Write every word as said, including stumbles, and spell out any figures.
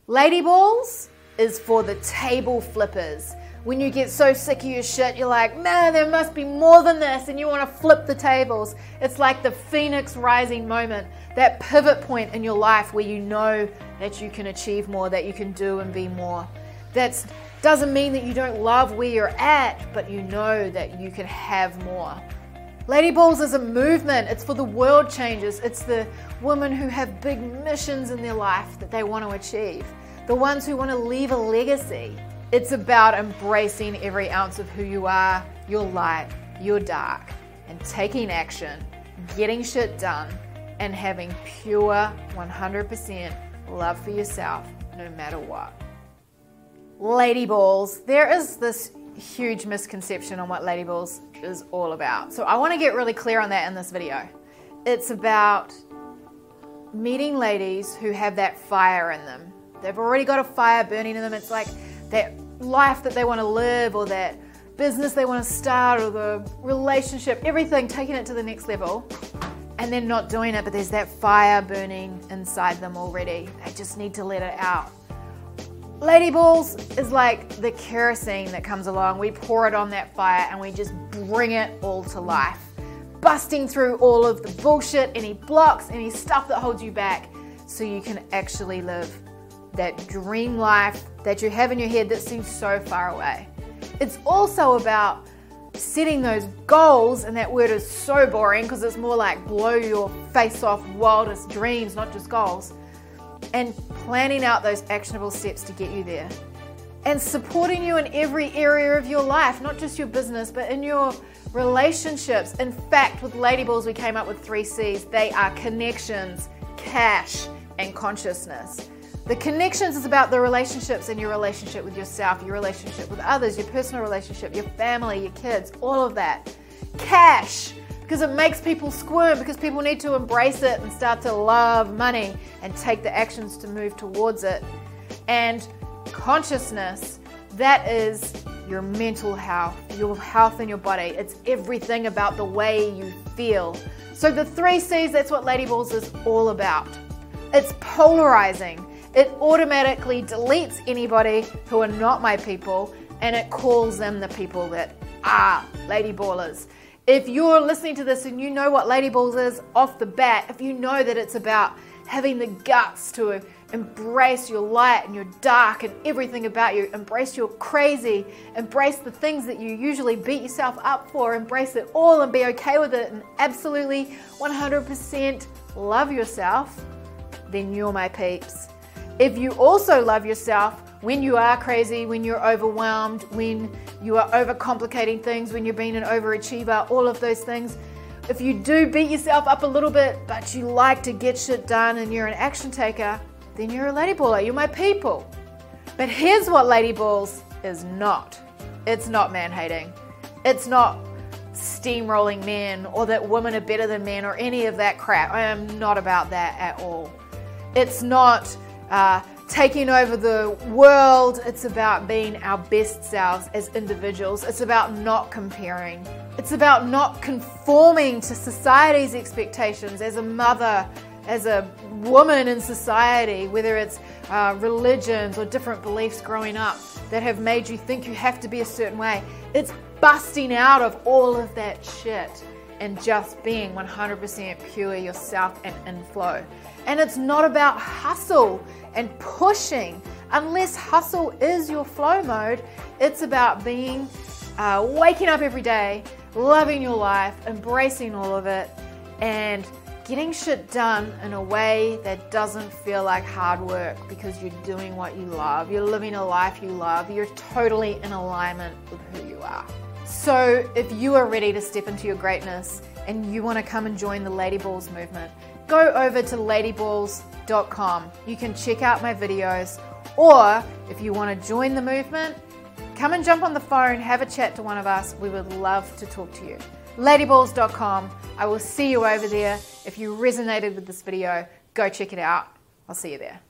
Lady balls is for the table flippers. When you get so sick of your shit, you're like, man, there must be more than this, and you want to flip the tables. It's like the phoenix rising moment, that pivot point in your life where you know that you can achieve more, that you can do and be more. That doesn't mean that you don't love where you're at, but you know that you can have more. Lady Balls is a movement. It's for the world changers. It's the women who have big missions in their life that they want to achieve. The ones who want to leave a legacy. It's about embracing every ounce of who you are, your light, your dark, and taking action, getting shit done, and having pure one hundred percent love for yourself no matter what. Lady Balls. There is this huge misconception on what Lady Balls is all about. So I want to get really clear on that in this video. It's about meeting ladies who have that fire in them. They've already got a fire burning in them. It's like that life that they want to live, or that business they want to start, or the relationship, everything, taking it to the next level, and then not doing it, but there's that fire burning inside them already. They just need to let it out. Lady Balls is like the kerosene that comes along. We pour it on that fire and we just bring it all to life, busting through all of the bullshit, any blocks, any stuff that holds you back, so you can actually live that dream life that you have in your head that seems so far away. It's also about setting those goals, and that word is so boring because it's more like blow your face off wildest dreams, not just goals, and planning out those actionable steps to get you there, and supporting you in every area of your life, not just your business, but in your relationships. In fact, with Lady Balls, we came up with three C's. They are connections, cash, and consciousness. The connections is about the relationships, and your relationship with yourself, your relationship with others, your personal relationship, your family, your kids, all of that. Cash, because it makes people squirm, because people need to embrace it and start to love money and take the actions to move towards it. And consciousness, that is your mental health, your health in your body. It's everything about the way you feel. So the three C's, that's what Lady Balls is all about. It's polarizing. It automatically deletes anybody who are not my people, and it calls them the people that are Lady Ballers. If you're listening to this and you know what Lady Balls is off the bat, if you know that it's about having the guts to embrace your light and your dark and everything about you, embrace your crazy, embrace the things that you usually beat yourself up for, embrace it all and be okay with it, and absolutely one hundred percent love yourself, then you're my peeps. If you also love yourself when you are crazy, when you're overwhelmed, when you are overcomplicating things, when you're being an overachiever, all of those things, if you do beat yourself up a little bit, but you like to get shit done and you're an action taker, then you're a Lady Baller, you're my people. But here's what Lady Balls is not. It's not man-hating. It's not steamrolling men, or that women are better than men, or any of that crap. I am not about that at all. It's not uh, taking over the world. It's about being our best selves as individuals. It's about not comparing. It's about not conforming to society's expectations as a mother, as a woman in society, whether it's uh, religions or different beliefs growing up that have made you think you have to be a certain way. It's busting out of all of that shit and just being one hundred percent pure yourself and in flow. And it's not about hustle and pushing. Unless hustle is your flow mode, it's about being, uh, waking up every day, loving your life, embracing all of it, and getting shit done in a way that doesn't feel like hard work, because you're doing what you love. You're living a life you love. You're totally in alignment with who you are. So if you are ready to step into your greatness and you want to come and join the Lady Balls movement, go over to lady balls dot com. You can check out my videos, or if you want to join the movement, come and jump on the phone, have a chat to one of us. We would love to talk to you. lady balls dot com. I will see you over there. If you resonated with this video, go check it out. I'll see you there.